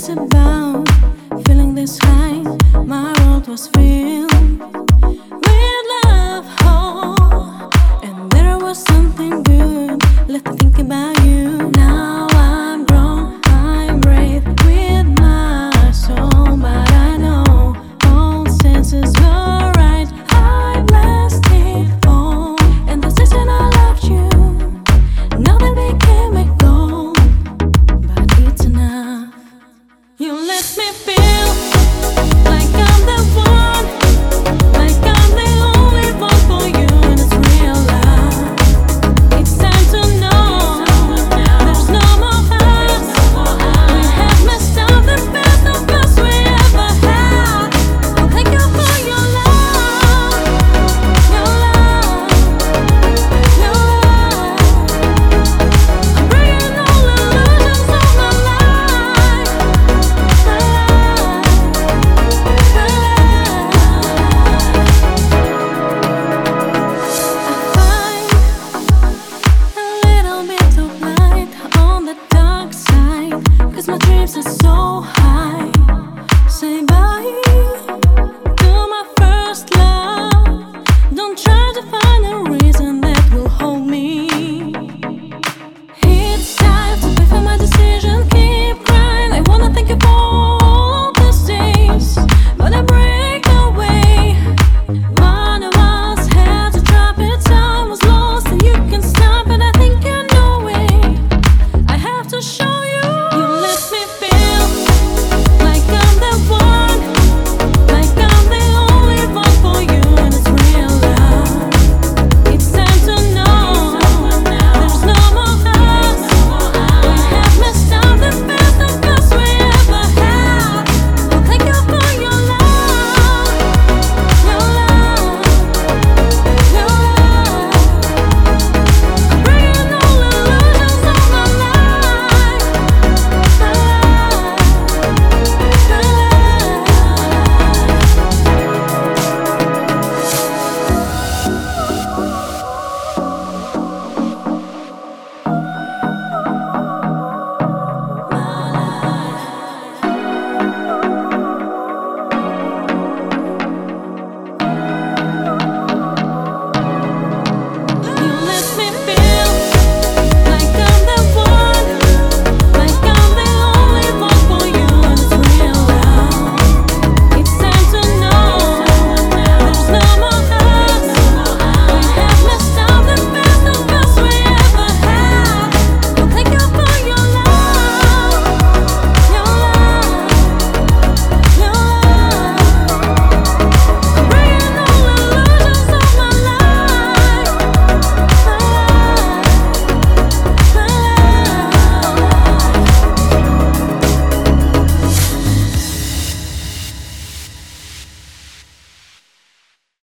this about? Feeling this high, my world was filled with love, oh, and there was something good. Let me think about you. Now I'm grown, I'm brave with my soul, but I know all senses were right. I blessed it all, and the season I loved you. Now that we came and go, but it's enough. You let me feel like I'm the one, like I'm the only one for you, and it's real love. It's time to know there's no more us. We have messed up the best of us we ever had. Thank you for your love, your love, your love. I'm breaking all illusions of my life, my life, my life. I find a little bit of light on the dark side, 'cause my dreams are so high.